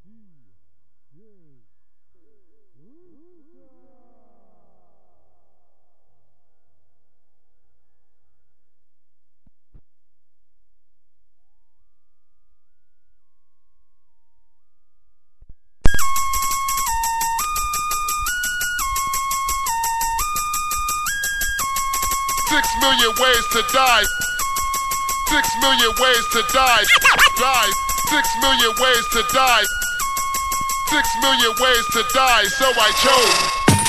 6 million ways to die. 6 million ways to die. Die. 6 million ways to die. 6 million ways to die, so I chose.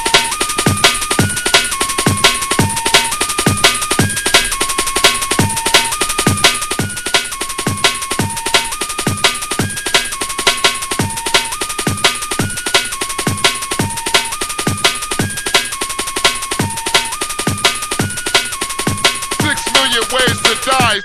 Ways to die.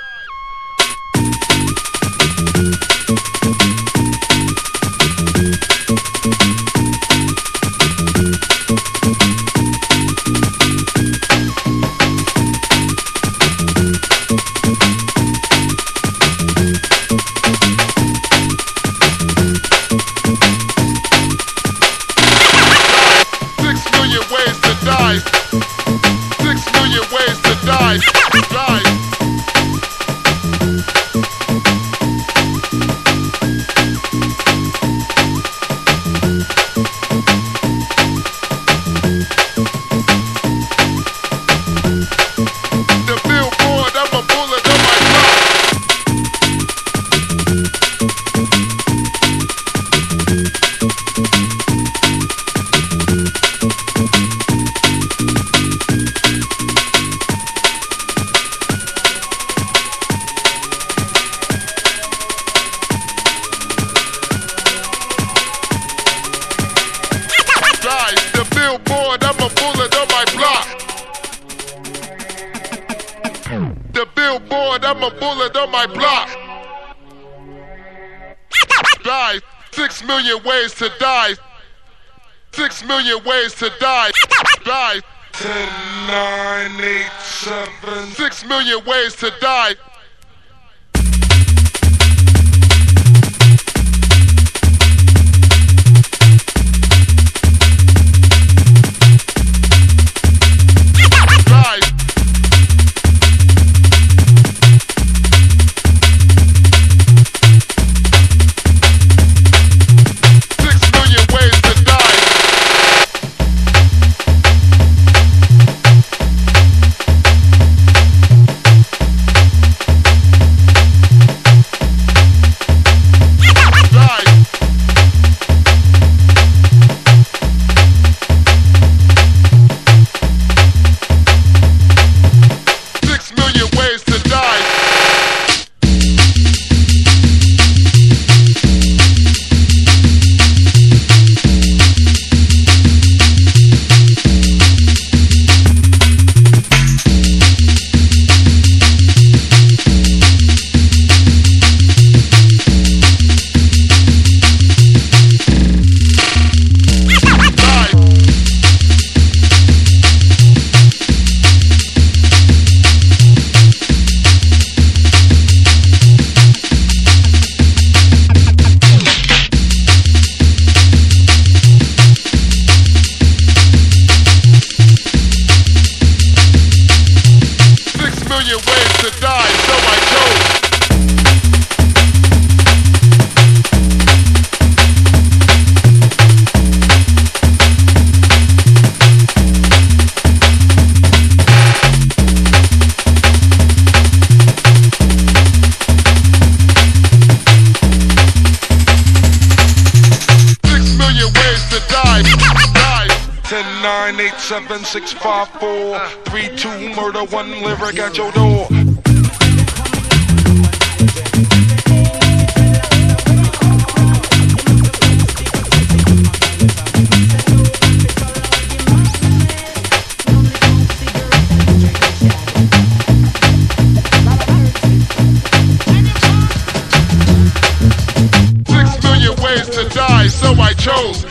Billboard, I'm a bullet on my block. The billboard, I'm a bullet on my block. Die. 6 million ways to die. 6 million ways to die. Die. 10, 9, 8, 7. 6 million ways to die. Ten, 9, 8, 7, 6, 5, 4, 3, 2, murder, 1 lyric at your door. So I chose.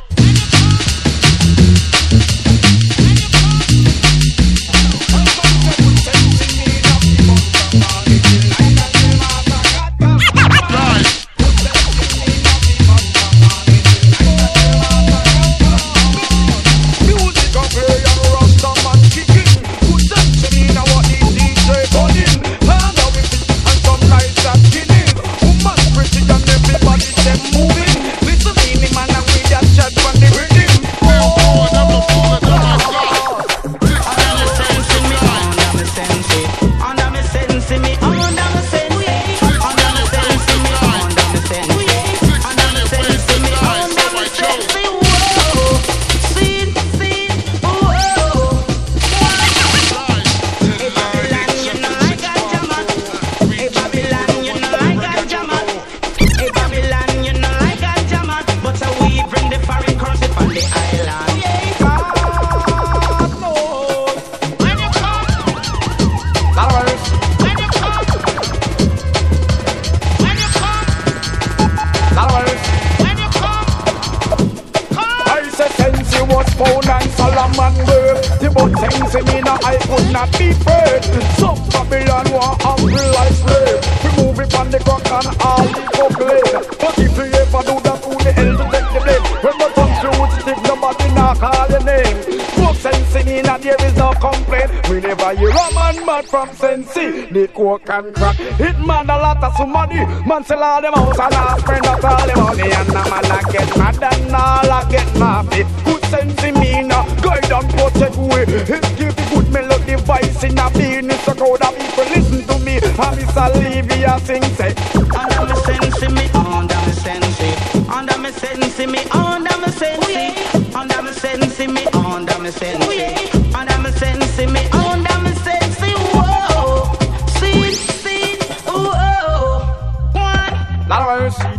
man work. The but things in me now I could not be first. Some Babylon want humble like slave. We move it on the crack and all the cockling. But if you ever do that, who the hell to take the blame? When the country would stick, nobody now call your name. But sense in me now there is no complaint. We never hear a man mad from Sensi. The coke and crack hit man a lot of some money. Man sell all them house and all spend out all the money. And a man a get mad and all a get nappy. Good sense in me now, guide and protect way. It give the good melody voice in a being. It's a crowd of people listen to me. And Miss Olivia sing say under me sense me, under me sense. Under me sense me, under me sense. Under me sense me, under me sense. Under me sense me, under me sense. Whoa, see, whoa, one. Lot of mercy.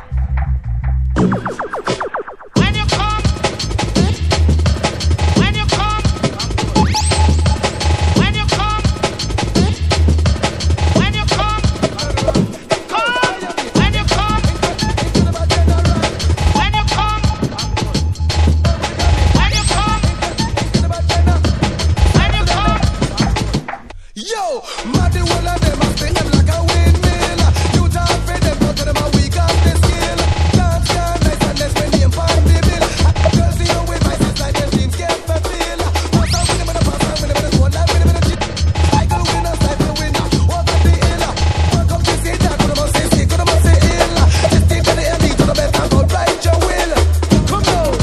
When you come, when you come, when you come, when you come, come, when you come, when you come, when you come, when you come. Yo, mad the whole of them a spin them like a windmill. You talk for them, but to them a weak off the skill. Dance can nice and let's spend them on the bill. Girls see you with my sis like them dreams can't fulfill. What's up with them in the past, with them in the squad, like with them in the chip. I go winner, side for winner. What up the ill? Welcome to say that, could have say sick, could have say ill. Just take to the elite, to the best, and go right your will. Come on.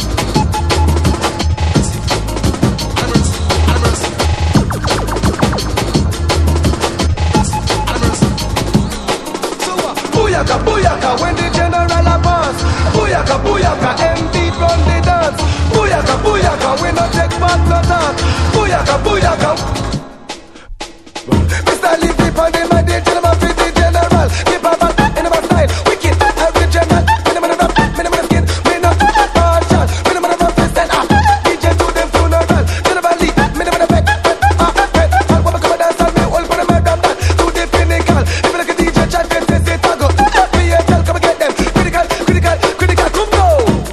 Booyaka, booyaka, when the general a pass. Booyaka, booyaka, MD run the dance. Booyaka, booyaka, we no take back no talk. Booyaka, booyaka. Mr. Leaf, keep on the man, they tell him I'm fit the general. Keep on back in my style, wicked, original. Minimum of rap, minimum of skin, minimum of partial, minimum of fist and DJ to them funeral. General Leaf, minimum of back, what we come and dance on me, all for the madam that. To the pinnacle, if you look at DJ, chat, say tago. Come and get them, critical, critical, critical, come go.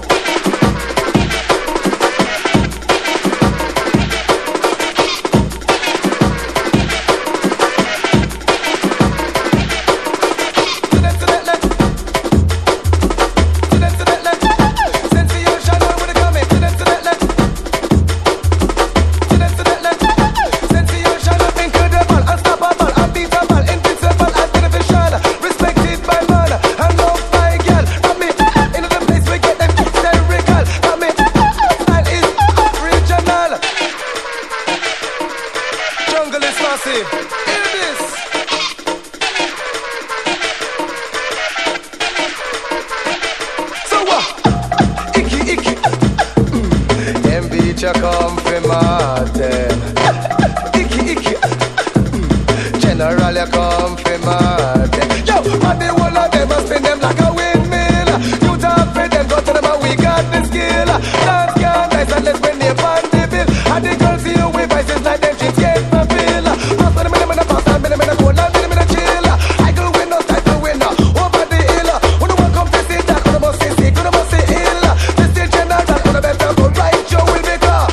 Come from Martin. Icky. General, you come from Martin. Yo, man, the whole of them must spin them like a windmill. You talk for them, go to them and we got the skill. Dance can nice and let's win the on the bill. And the girls see you with vices like them jeans can't fulfill. Pass for the minute, pass for the minute, go down, minute, chill. I go win, no type of winner. Over the hill. When the one come to see that, when the must say sick, when the must say ill. This is general, when the better go right, you will be gone.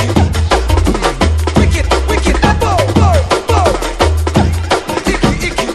Wicked, bo. Icky.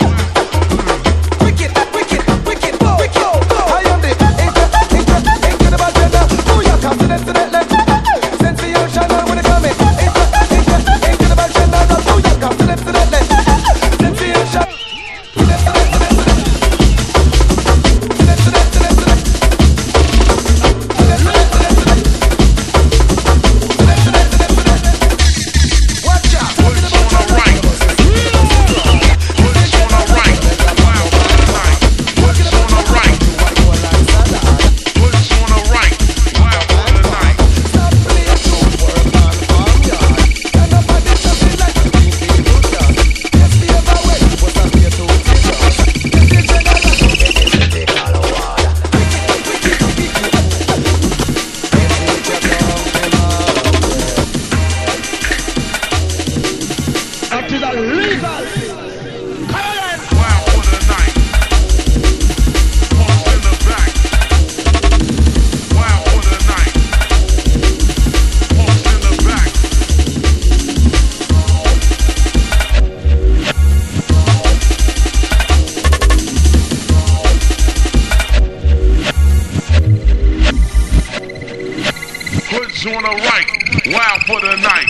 beats on the right, wild for the night.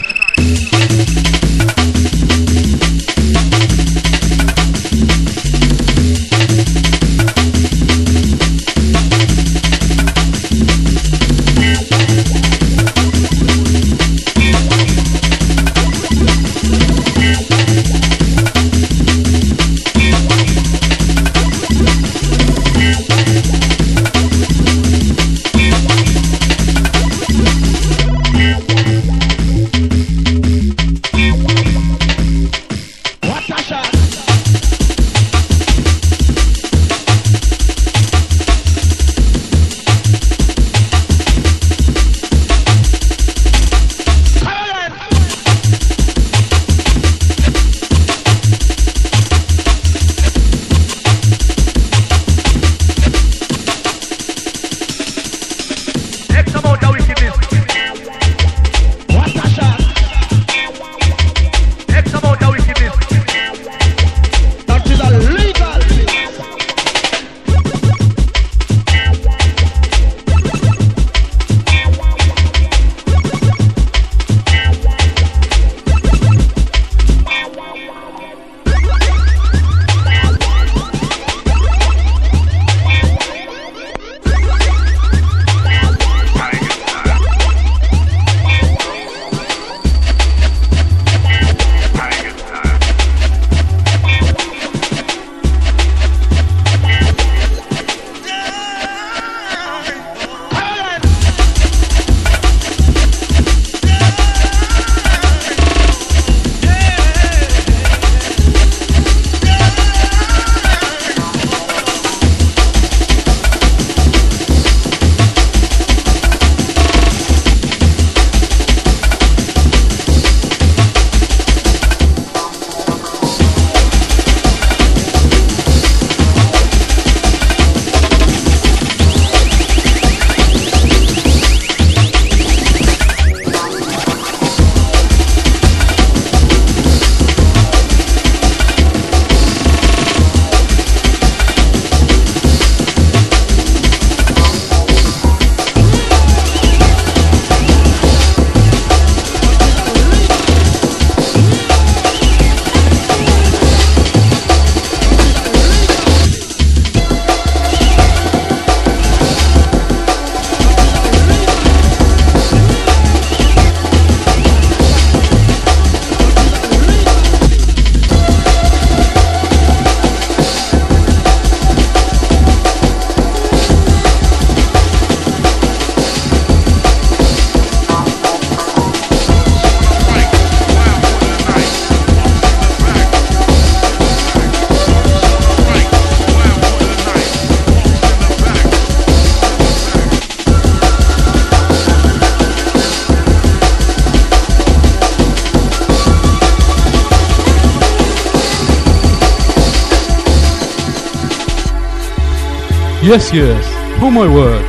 Yes, yes, oh my word.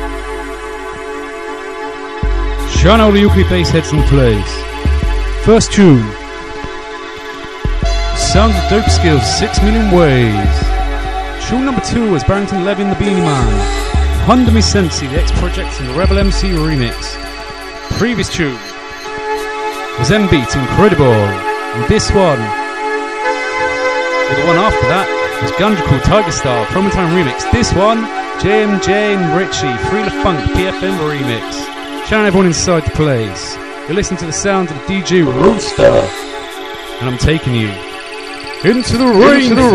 Shano the UK bass heads in place. First tune. Sounds of Dope Skills, 6 Million Ways. Tune number 2 was Barrington Levy and the Beanie Man. Honda Mi Sensi, the X Project and the Rebel MC remix. Previous tune was M-Beat, Incredible. And this one, or the one after that, was Ganja Cool Tiger Star, Promo Time remix. This one, JMJ and Richie, Free the Funk, PFM remix. Shout out everyone inside the place. You're listening to the sound of the DJ Rooster. And I'm taking you into the rain. Into the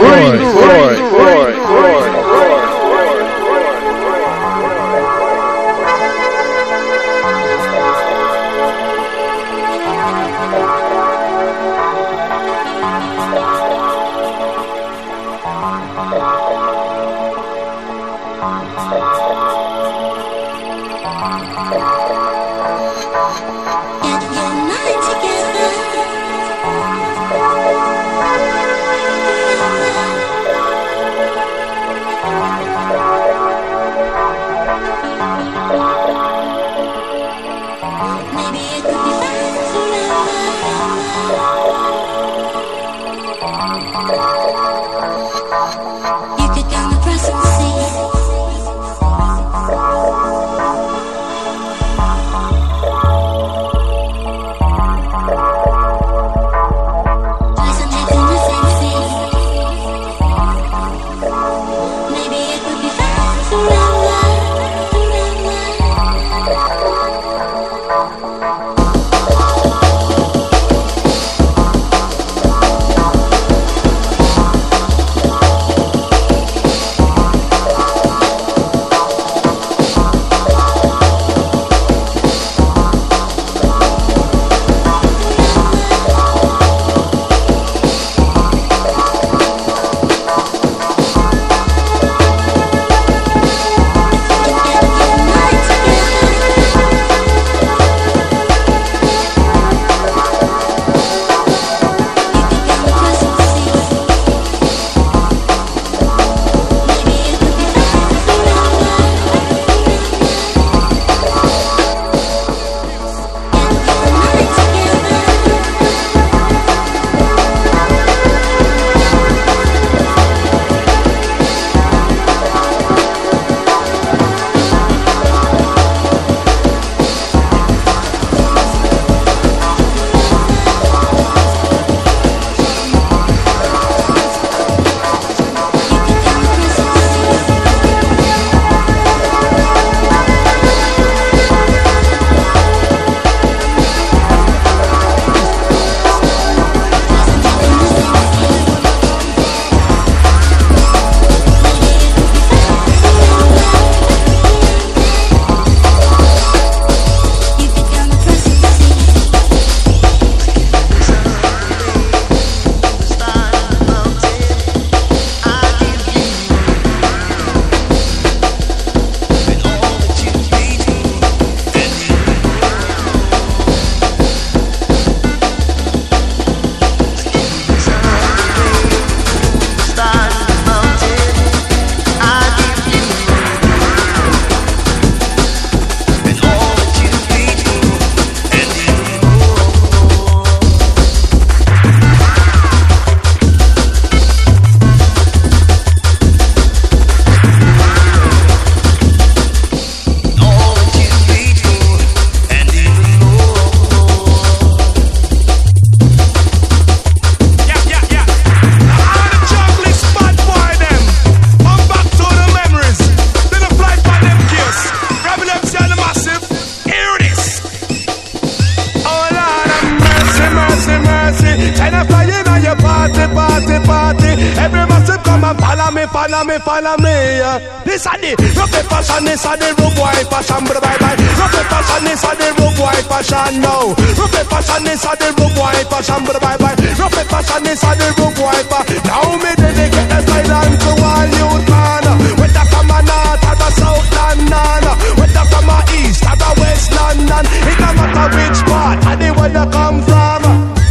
rain. follow me. This a the rough fashion, this a the rough boy fashion, bye bye. Rough fashion, this a the rough boy fashion now. Rough fashion, this a the rough boy fashion, bye bye. Rough fashion, this a the rough boy fashion. Now me dedicate the silence to all youth man. Whether from a north or the south London, whether from a east or the west London, it no matter which part and the where you come from.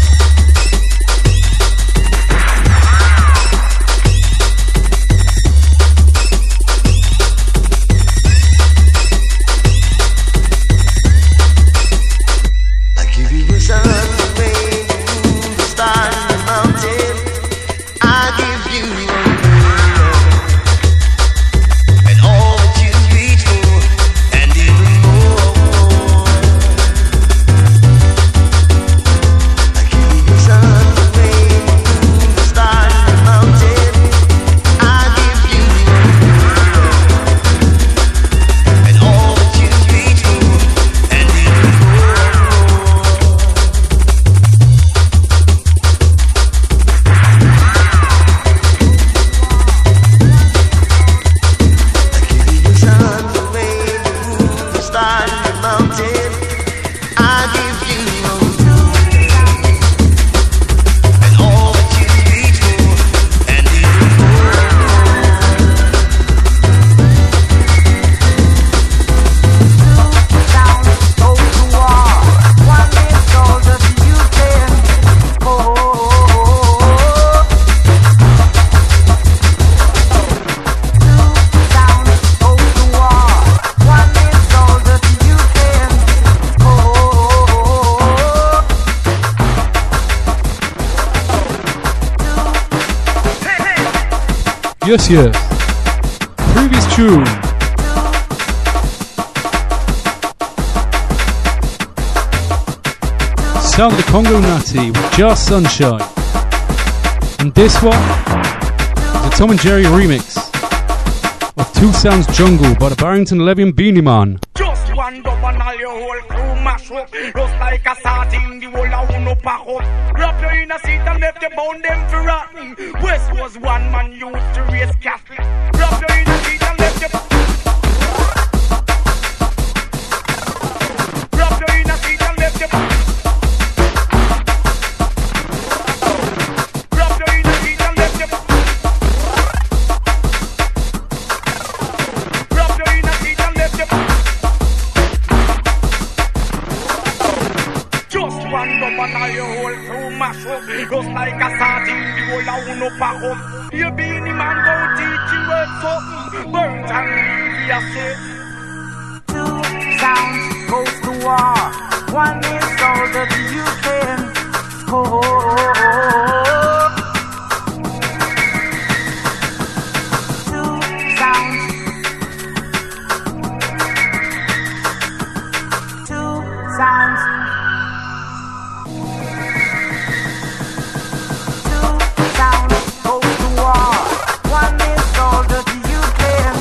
Yes. Previous tune. Sound of the Congo Natty with Just Sunshine. And this one is a Tom and Jerry remix of Two Sounds Jungle by the Barrington Levy and Beanie Man. Just one dub and all your whole crew mash up. Just like a sardine, the whole of uno pack up. Wrap you in a seat and left you bound them for rotten. West was one man used to raise Catholic. Wrap you in a seat and left you. Wrap you in a seat and left you. Wrap you in a seat and left you. Wrap you in a seat and left you. Just one dub and all your whole crew mash up. Just like a sardine, the whole of uno pack up. You Beanie Man go teach you something. Burnt and leave you say. Two sounds goes to war. One is older than you can. Two sounds. Two sounds. One is older than you can.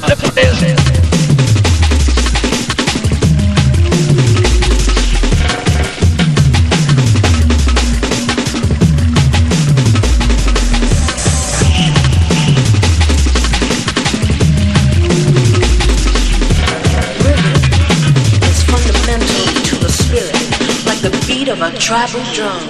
the place. Of a tribal drum.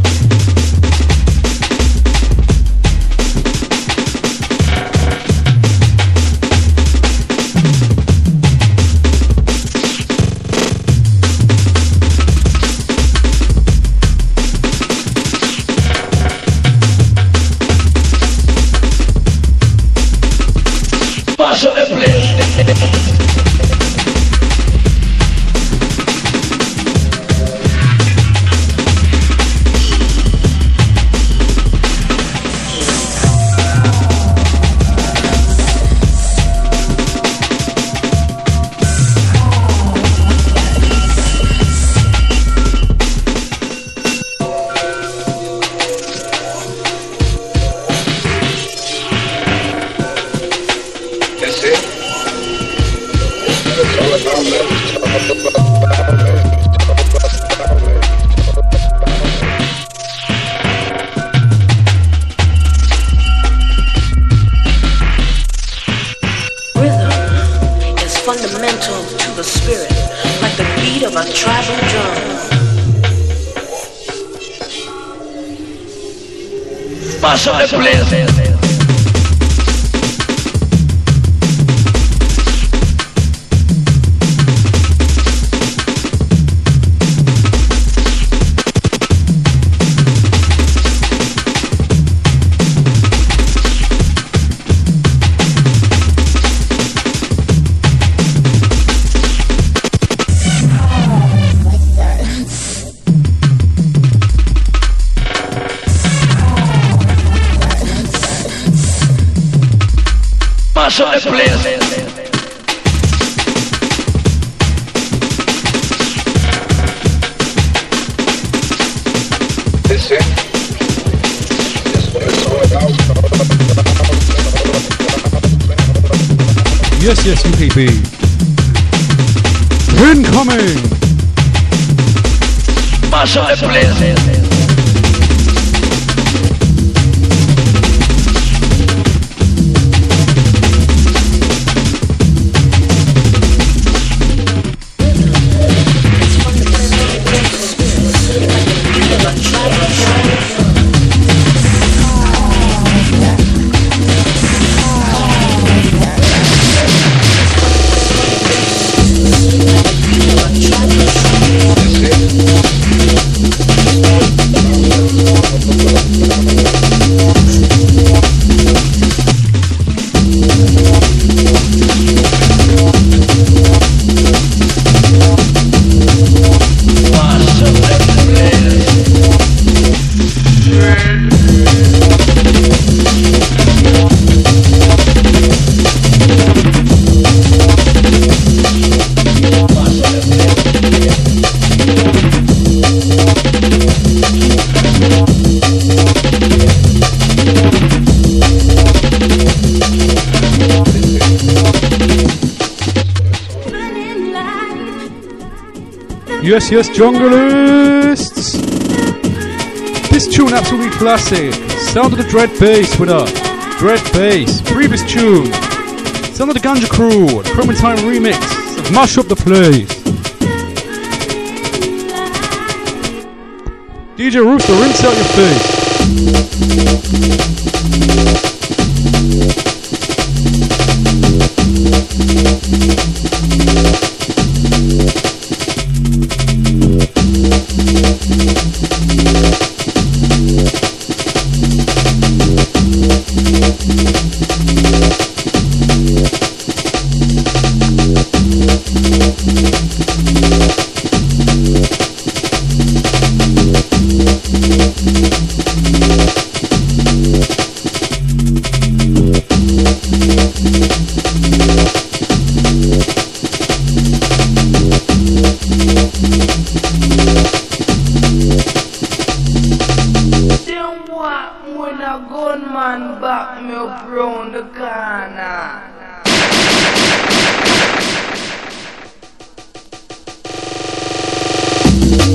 Mash up the place. Mash up the place. Mash up the place. This it. This what it's all about. Yes, UPB. Incoming. Mash up the place. Yes, Junglists! This tune absolutely classic. Sound of the Dread Bass with us. Dread Bass. Previous tune. Sound of the Ganja Crew. The Clementine remix. Mash up the place. DJ Rooster, rinse out your face.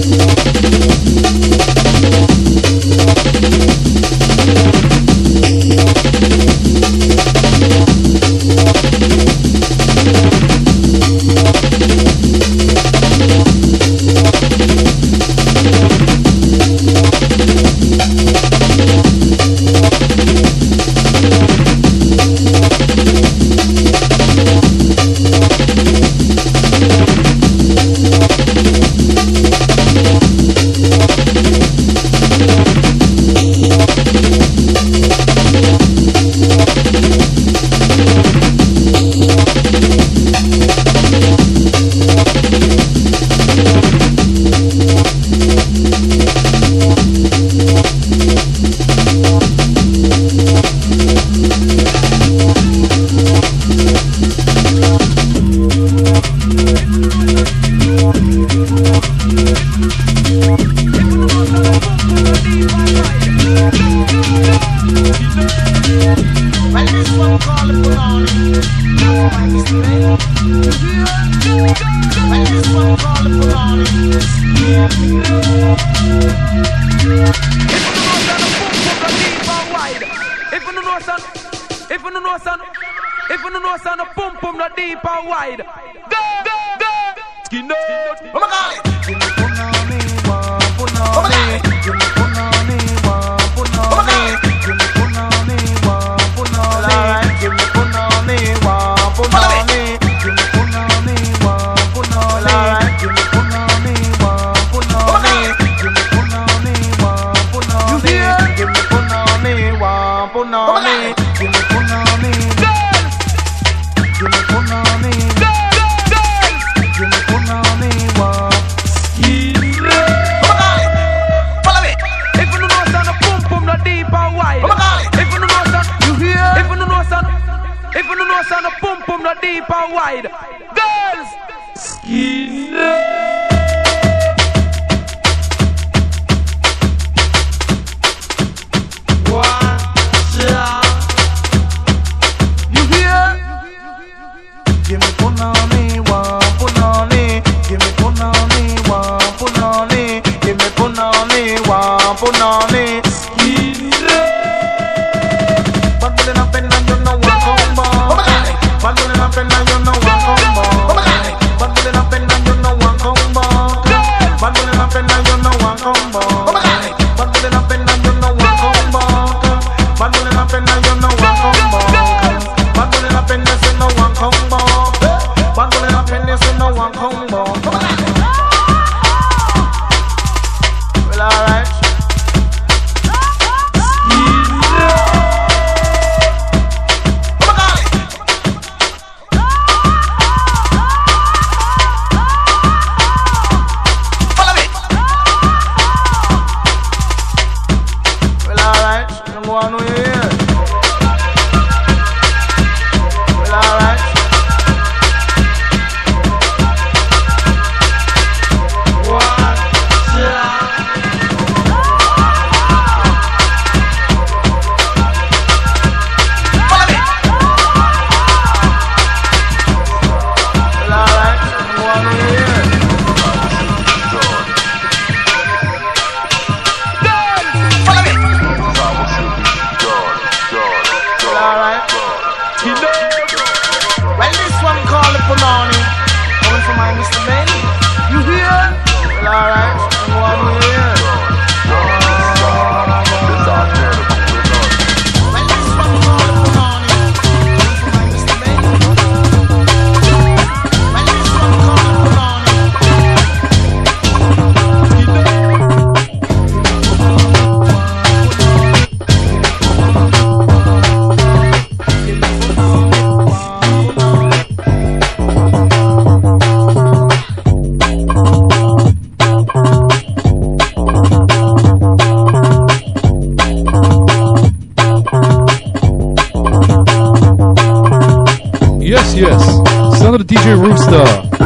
Yes. Sound of the DJ Rooster.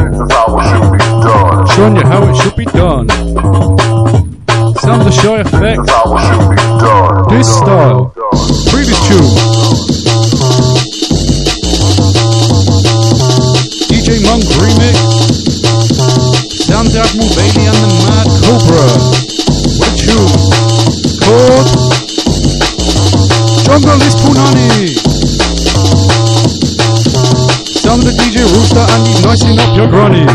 Showing you how it should be done. Sound of the Shy Effect. This style. Previous tune. DJ Monk remix. Sound of to Admiral Bailey and the Mad Cobra. What a tune. Called Jungle is Punani. Sound of the DJ Rooster and he's nicing up your granny.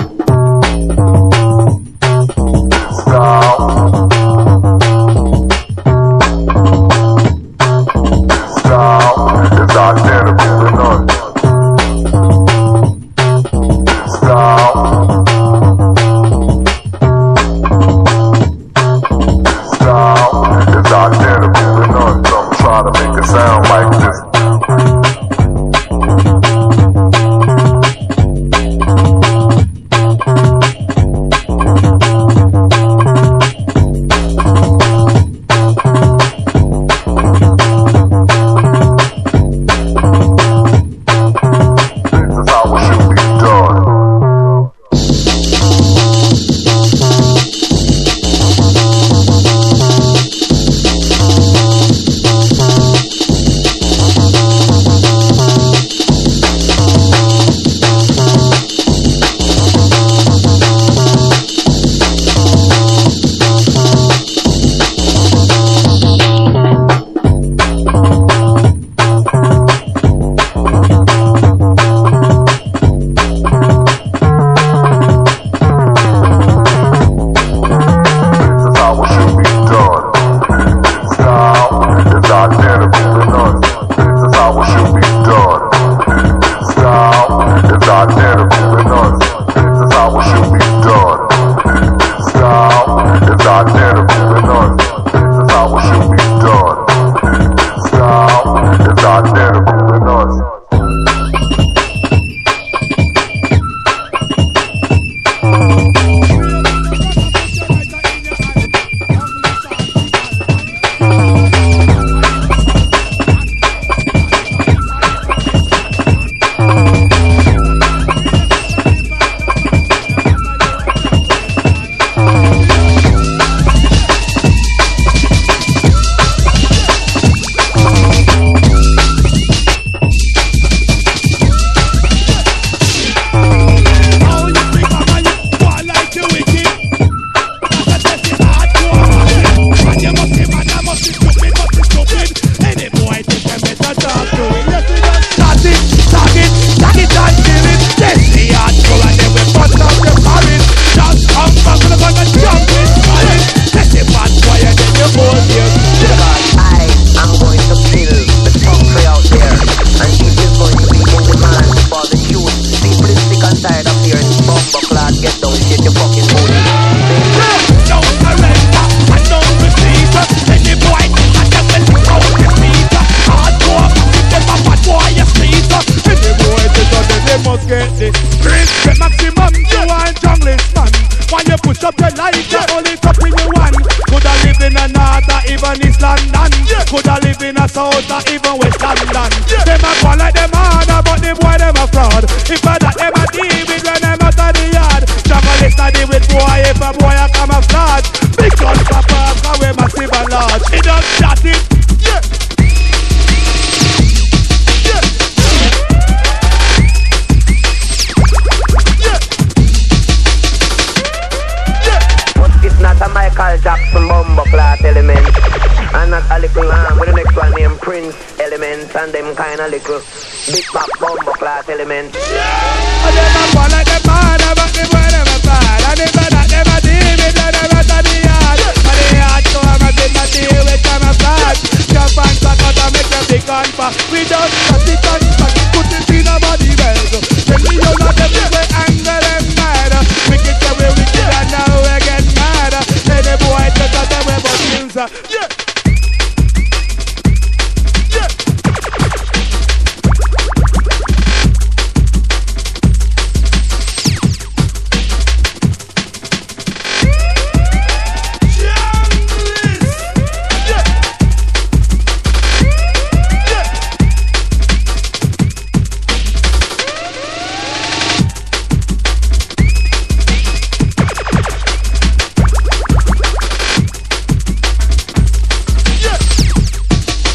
And them kinda little big pop bumbo class element. And them a go like them mad, but the boy never bad. And if that never deal with, they never to the yard. And the yard so I'm a bit not deal with them a flat. Jump and suck out and make them big and fat. We don't touch it and suck it, put it in a body belt. Then we all of them we anger them mad. Wicked so we wicked and now we get mad. Say the boy just a them we but skills. Yeah.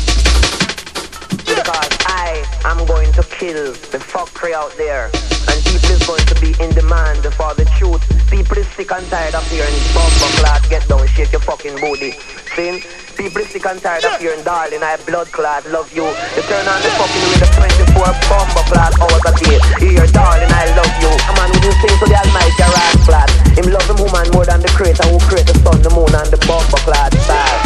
Out there and people is going to be in demand for the truth. People is sick and tired of hearing bumper clot, get down, shake your fucking booty. See? People is sick and tired of hearing darling, I blood clot, love you. You turn on the fucking with a 24 bumper clot hours a day. Hear darling, I love you. A man who sing to the almighty rat flat. Him love him woman more than the creator who create the sun, the moon and the bumper clot stars.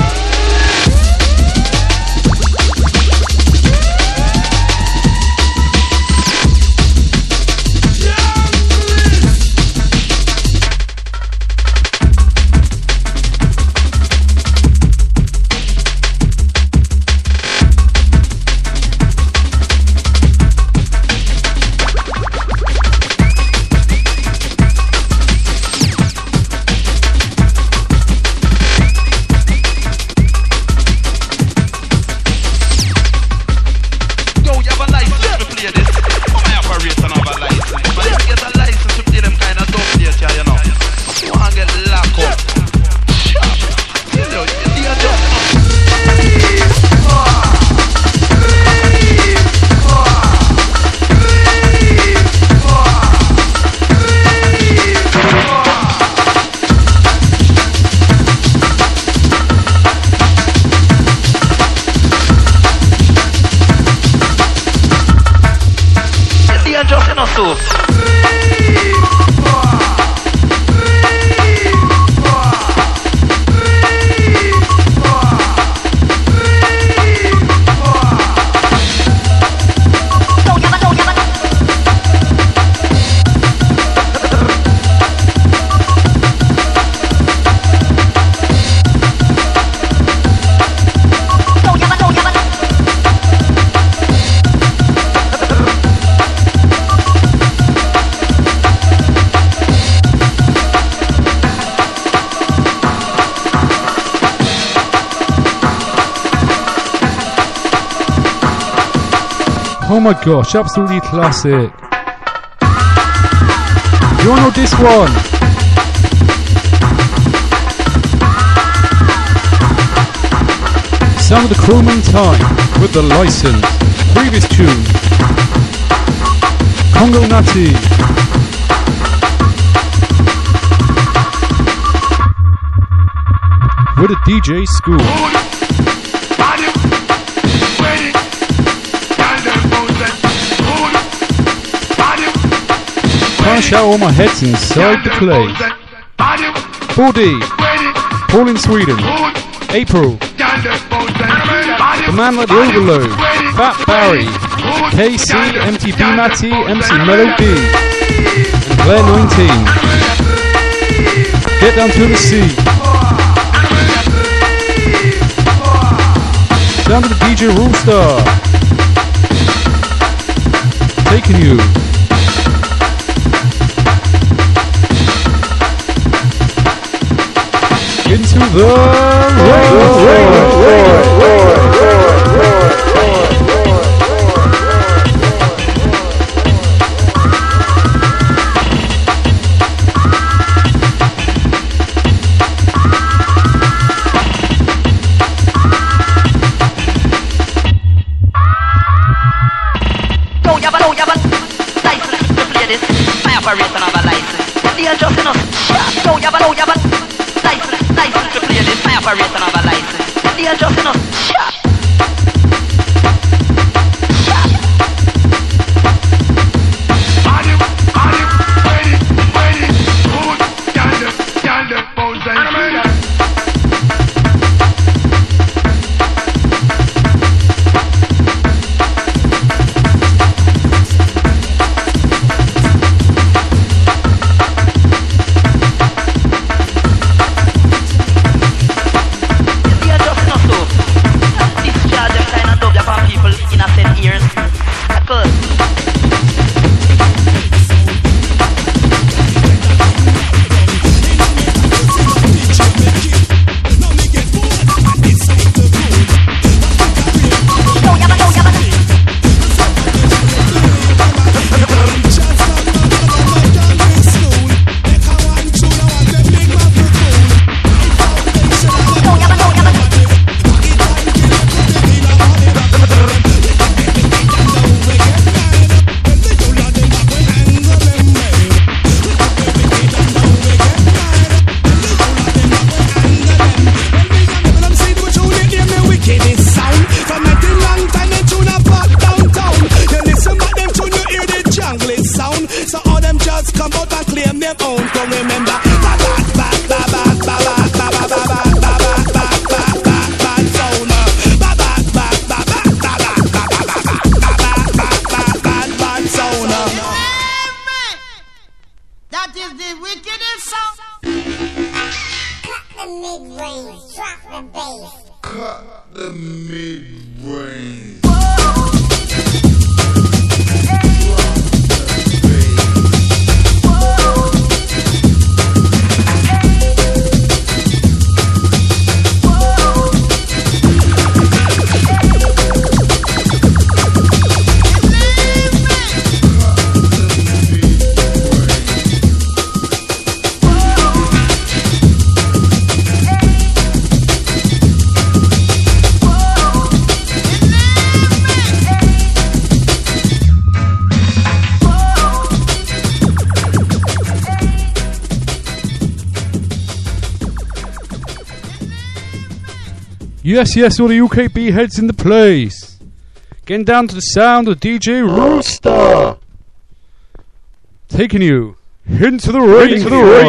Oh my gosh, absolutely classic. You wanna know this one? Sound of the Crewman Time with the license. Previous tune. Congo Natty. With a DJ School. Trying to shout all my heads inside the clay. 4D, Paul in Sweden, April, the man like the Overload, Fat Barry, KC, MTB Matty, MC Melody, and Claire 19. Get down to the sea. Down to the DJ Roolstar. Taking you. Into the phone. So all them just come out and claim them own. Don't remember, bad sound. That is the wickedest sound. Cut the mid-range, drop the bass. Cut the mid-range. Yes, yes, all the UKB heads in the place. Getting down to the sound of DJ Rooster. Taking you into the rain.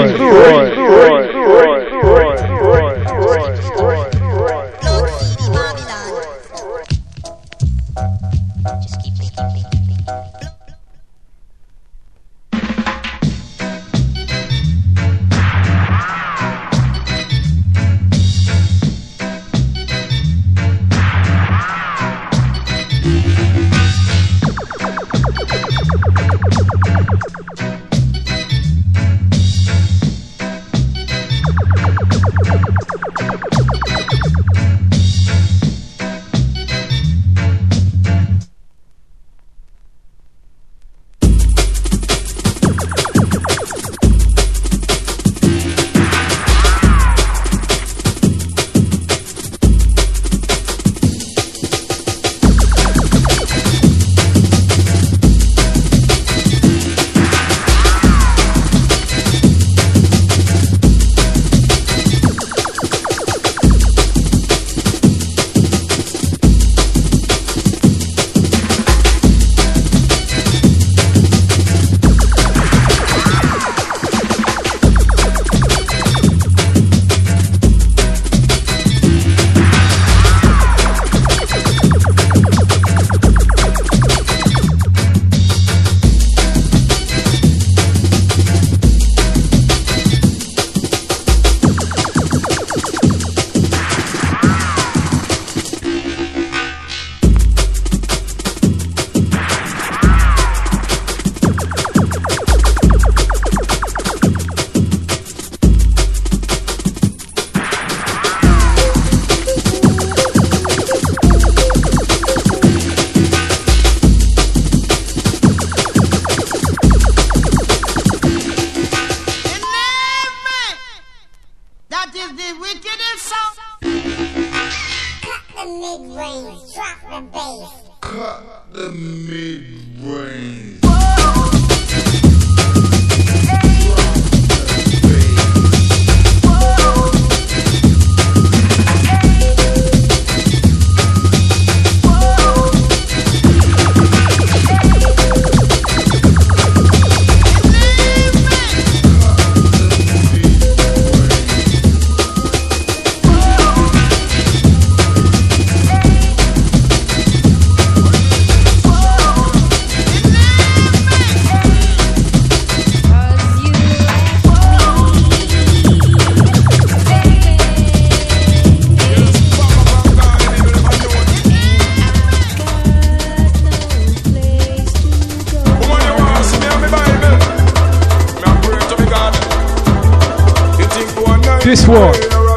This one.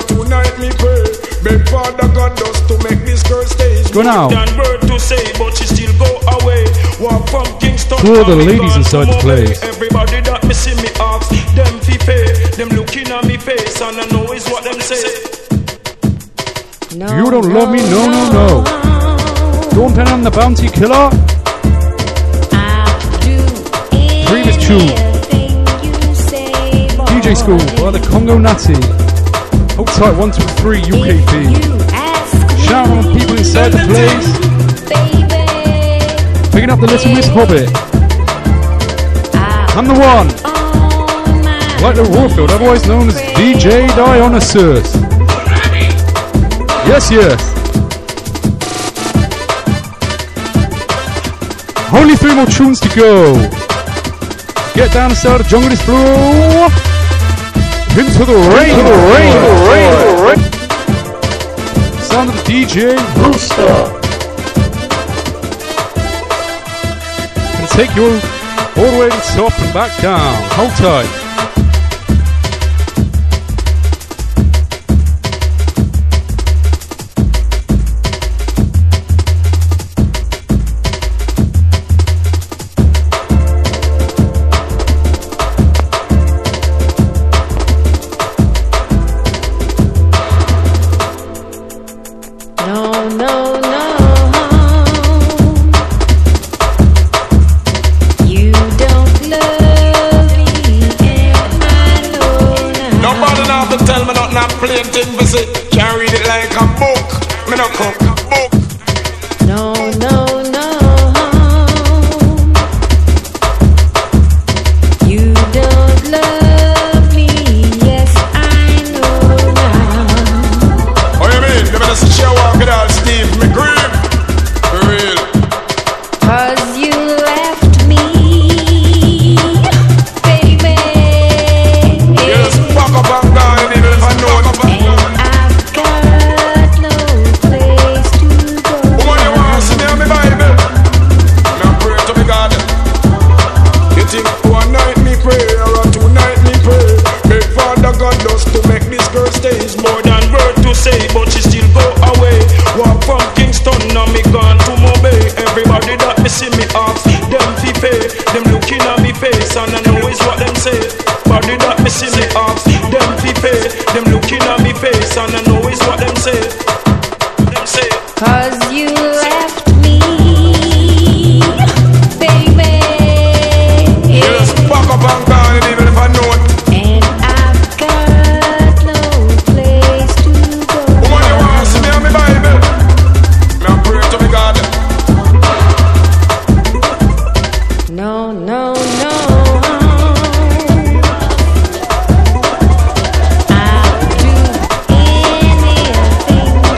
Go now. To all the ladies inside the place. Everybody that me see me ask them fi pay. Them looking at me face and I know is what them say. You don't love me, no, no, no. Don't pen on the bounty killer. Previous tune. DJ School by the Congo Natty. Hold tight 1, 2, 3 UKB. Shout out on people inside the place. Picking up the Little Miss Hobbit. and the one, Lightner Warfield, otherwise known as DJ Dionysus. Yes, yes. Only 3 more tunes to go. Get down and start the jungle is flow. Into the rain, Sound of the DJ Rooster. And take you all the way to the top and back down. Hold tight. I'll do anything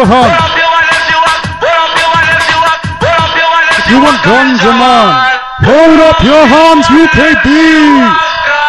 hand. If you want ganja, man, hold up your hands, UKB.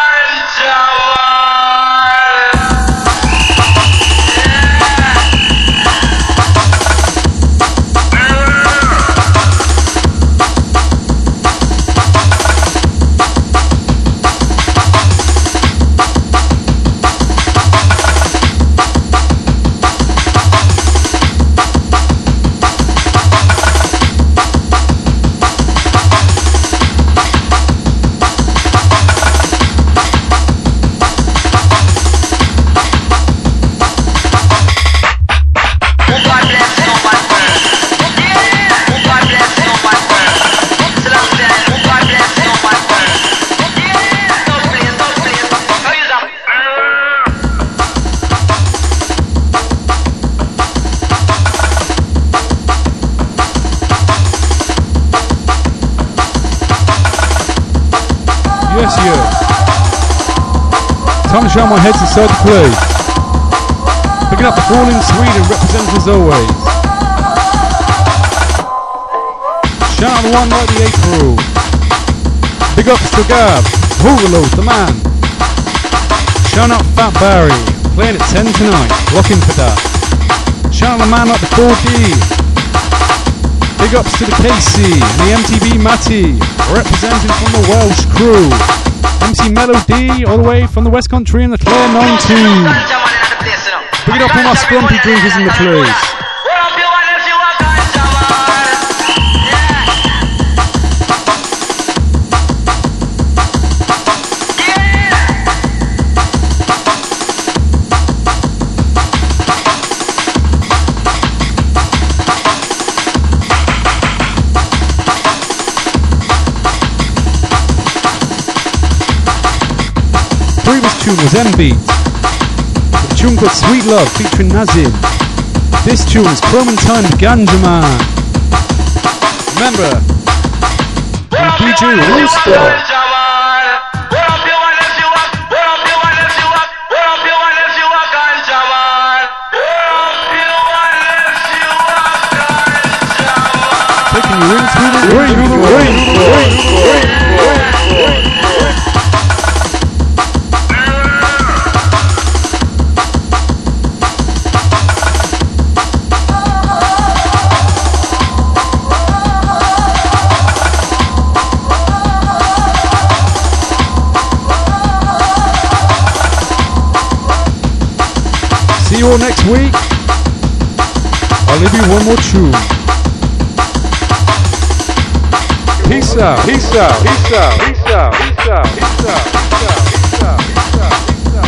Time to show my heads inside the place. Picking up the fall in Sweden, representing as always. Shout out the one like the April. Big ups to Gab, Hurlos, the man. Shout out Fat Barry, playing at 10 tonight, locking for that. Shout out the man like the 4D. Big ups to the KC and the MTV Matty, representing from the Welsh crew. MC Melody, all the way from the West Country in the Clare 19. Pick it up all my splumpy drinkers in the place. Was M-Beat. The tune called Sweet Love featuring Nazim. This tune is Clementine Ganja Man. Remember, DJ Rooster. Taking you into the rain. See you all next week. I'll leave you one more tune. Peace out. Peace out. Peace out. Peace out. Peace out. Peace out. Peace out. Peace out. Peace out.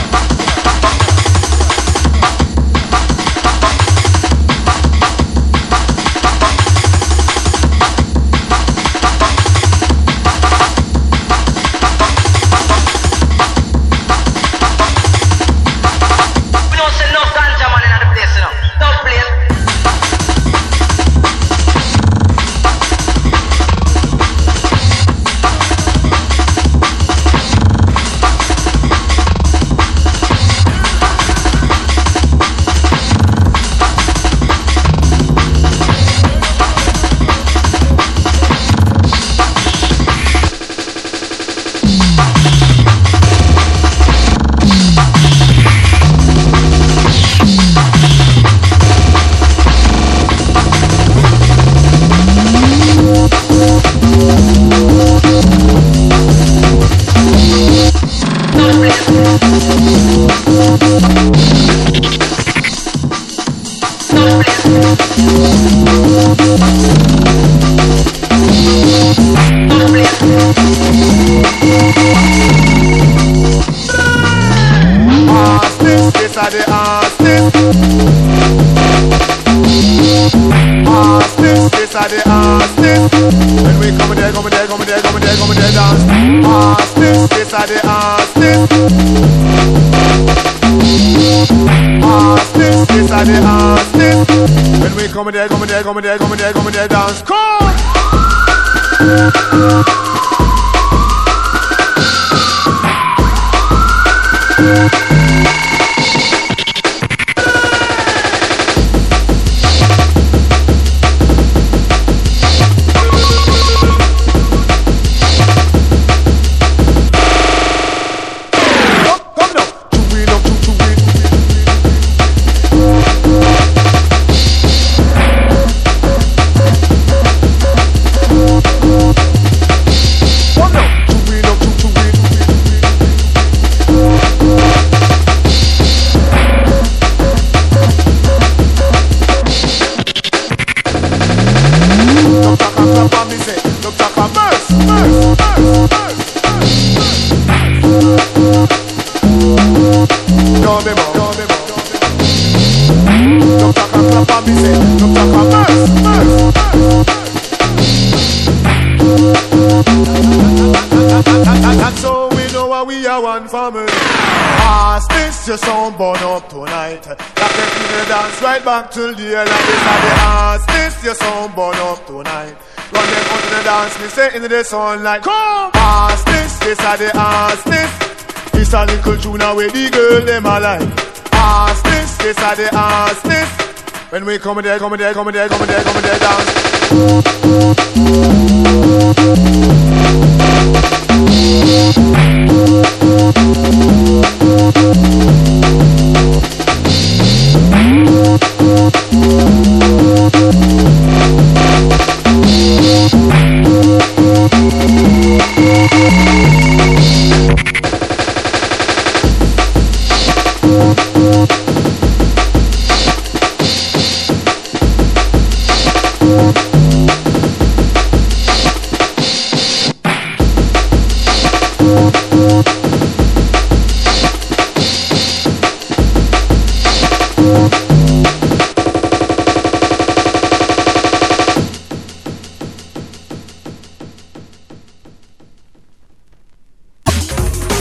Come there, dance. Come! And so we know why we are one family. As this your sound burn up tonight. That can dance right back till the end. Like this are the as this your sound burn up tonight. Run them out to the dance, me say into the sunlight. Come! As this are the as this. This a little tune where the girl them a like. As this are the as this. When we come there, dance.